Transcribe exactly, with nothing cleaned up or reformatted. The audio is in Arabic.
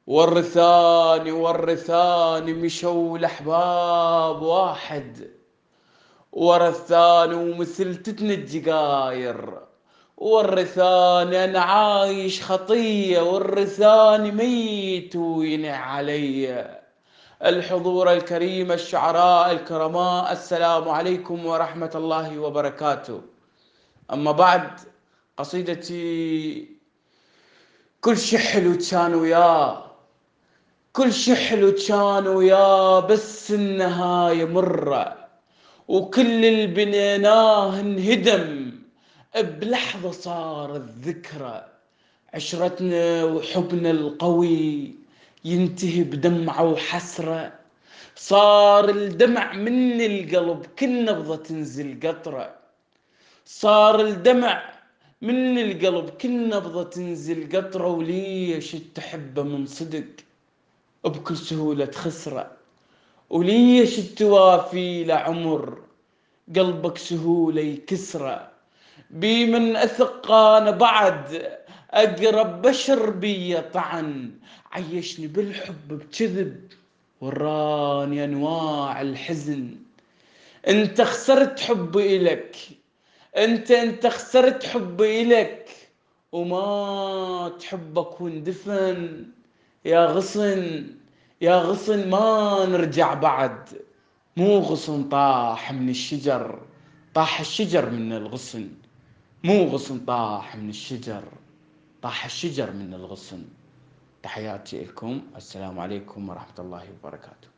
ورثاني ورثاني مشوا الأحباب واحد ورا الثاني ومثل تتن الجقاير. ورثاني أنا عايش خطية، ورثاني ميت وينع علي. الحضور الكريم، الشعراء الكرماء، السلام عليكم ورحمة الله وبركاته. أما بعد، قصيدتي كل شي حلو كان وياه، كل شي حلو كان وياه، بس النهاية مرة، وكل اللي بنيناه انهدم بلحظة صارت ذكرى. عشرتنا وحبنا القوي ينتهي بدمعة وحسرة، صار الدمع من القلب كل نبضة تنزل قطرة. صار الدمع من القلب كل نبضة تنزل قطرة، وليش تحبه من صدق بكل سهولة خسرة، وليش توافي لعمر قلبك سهولة يكسره. بي من أثق أنا بعد أقرب بشر بي طعن، عيشني بالحب بكذب وراني أنواع الحزن. انت خسرت حبي إلك، انت انت خسرت حبي إلك، وما تحبك واندفن. يا غصن يا غصن ما نرجع بعد، مو غصن طاح من الشجر، طاح الشجر من الغصن. مو غصن طاح من الشجر، طاح الشجر من الغصن. تحياتي لكم، السلام عليكم ورحمة الله وبركاته.